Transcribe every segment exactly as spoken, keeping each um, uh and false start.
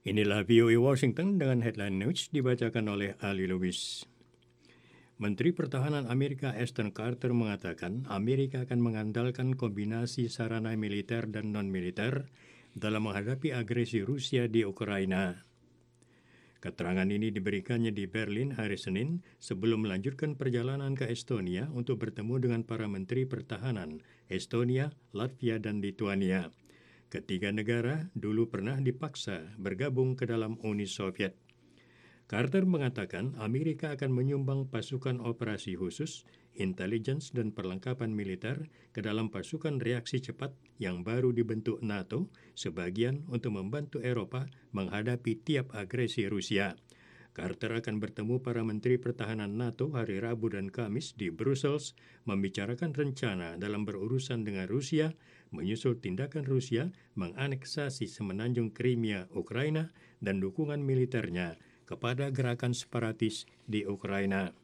Inilah V O A Washington dengan headline news dibacakan oleh Ali Lubis. Menteri Pertahanan Amerika Ashton Carter mengatakan Amerika akan mengandalkan kombinasi sarana militer dan non-militer dalam menghadapi agresi Rusia di Ukraina. Keterangan ini diberikannya di Berlin hari Senin sebelum melanjutkan perjalanan ke Estonia untuk bertemu dengan para Menteri Pertahanan Estonia, Latvia, dan Lithuania. Ketiga negara dulu pernah dipaksa bergabung ke dalam Uni Soviet. Carter mengatakan Amerika akan menyumbang pasukan operasi khusus, intelligence dan perlengkapan militer ke dalam pasukan reaksi cepat yang baru dibentuk NATO, sebagian untuk membantu Eropa menghadapi tiap agresi Rusia. Carter akan bertemu para Menteri Pertahanan NATO hari Rabu dan Kamis di Brussels membicarakan rencana dalam berurusan dengan Rusia menyusul tindakan Rusia menganeksasi semenanjung Crimea, Ukraina dan dukungan militernya kepada gerakan separatis di Ukraina.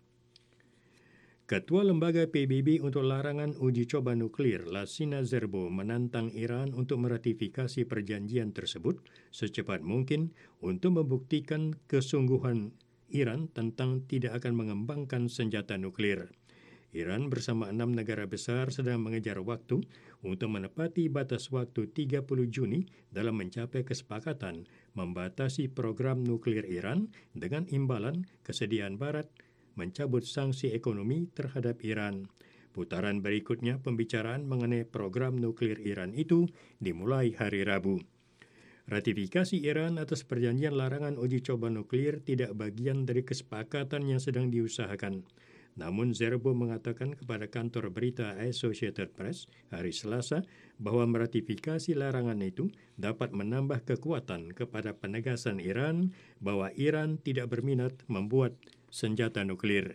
Ketua Lembaga P B B untuk Larangan Uji Coba Nuklir, Lassina Zerbo, menantang Iran untuk meratifikasi perjanjian tersebut secepat mungkin untuk membuktikan kesungguhan Iran tentang tidak akan mengembangkan senjata nuklir. Iran bersama enam negara besar sedang mengejar waktu untuk menepati batas waktu tiga puluh Juni dalam mencapai kesepakatan membatasi program nuklir Iran dengan imbalan kesediaan Barat mencabut sanksi ekonomi terhadap Iran. Putaran berikutnya pembicaraan mengenai program nuklir Iran itu dimulai hari Rabu. Ratifikasi Iran atas perjanjian larangan uji coba nuklir tidak bagian dari kesepakatan yang sedang diusahakan. Namun Zerbo mengatakan kepada kantor berita Associated Press hari Selasa bahwa meratifikasi larangan itu dapat menambah kekuatan kepada penegasan Iran bahwa Iran tidak berminat membuat senjata nuklir.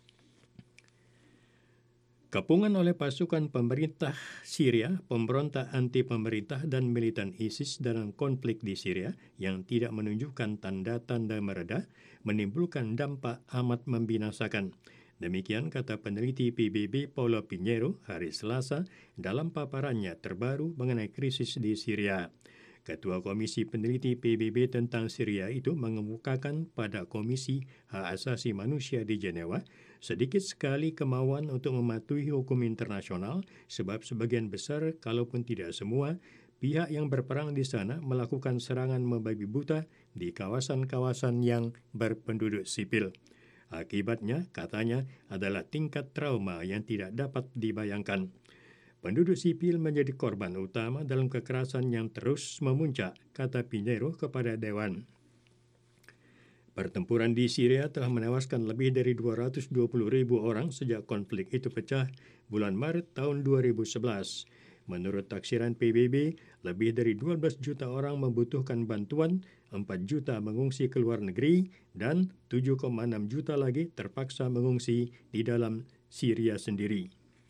Kepungan oleh pasukan pemerintah Syria, pemberontak anti-pemerintah dan militan ISIS dalam konflik di Syria yang tidak menunjukkan tanda-tanda mereda menimbulkan dampak amat membinasakan. Demikian kata peneliti P B B Paulo Pinheiro hari Selasa dalam paparannya terbaru mengenai krisis di Syria. Ketua Komisi Peneliti P B B tentang Syria itu mengemukakan pada Komisi Hak Asasi Manusia di Jenewa sedikit sekali kemauan untuk mematuhi hukum internasional sebab sebagian besar, kalaupun tidak semua, pihak yang berperang di sana melakukan serangan membabi buta di kawasan-kawasan yang berpenduduk sipil. Akibatnya, katanya, adalah tingkat trauma yang tidak dapat dibayangkan. Penduduk sipil menjadi korban utama dalam kekerasan yang terus memuncak, kata Pinheiro kepada Dewan. Pertempuran di Syria telah menewaskan lebih dari dua ratus dua puluh ribu orang sejak konflik itu pecah bulan Maret tahun dua ribu sebelas. Menurut taksiran P B B, lebih dari dua belas juta orang membutuhkan bantuan, empat juta mengungsi ke luar negeri, dan tujuh koma enam juta lagi terpaksa mengungsi di dalam Syria sendiri.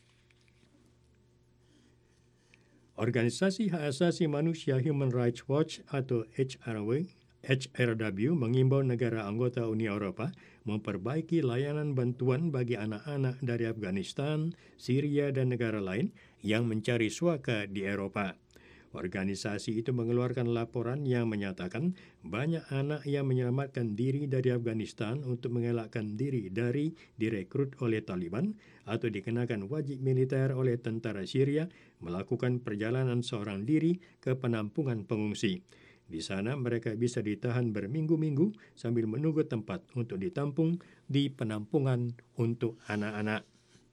Organisasi Hak Asasi Manusia Human Rights Watch atau H R W H R W mengimbau negara anggota Uni Eropa memperbaiki layanan bantuan bagi anak-anak dari Afghanistan, Syria, dan negara lain yang mencari suaka di Eropa. Organisasi itu mengeluarkan laporan yang menyatakan banyak anak yang menyelamatkan diri dari Afghanistan untuk mengelakkan diri dari direkrut oleh Taliban atau dikenakan wajib militer oleh tentara Syria melakukan perjalanan seorang diri ke penampungan pengungsi. Di sana mereka bisa ditahan berminggu-minggu sambil menunggu tempat untuk ditampung di penampungan untuk anak-anak.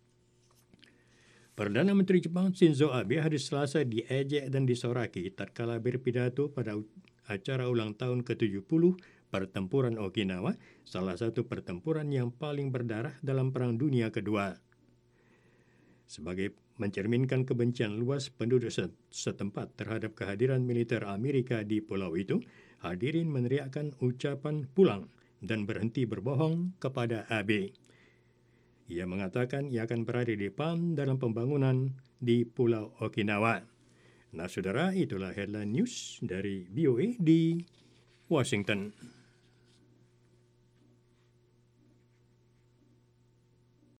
Perdana Menteri Jepang Shinzo Abe hari Selasa diejek dan disoraki tatkala berpidato pada acara ulang tahun ke tujuh puluh Pertempuran Okinawa, salah satu pertempuran yang paling berdarah dalam Perang Dunia Kedua. Sebagai mencerminkan kebencian luas penduduk setempat terhadap kehadiran militer Amerika di pulau itu, hadirin meneriakkan ucapan pulang dan berhenti berbohong kepada Abe. Ia mengatakan ia akan berada di depan dalam pembangunan di Pulau Okinawa. Nah, saudara, itulah headline news dari V O A di Washington.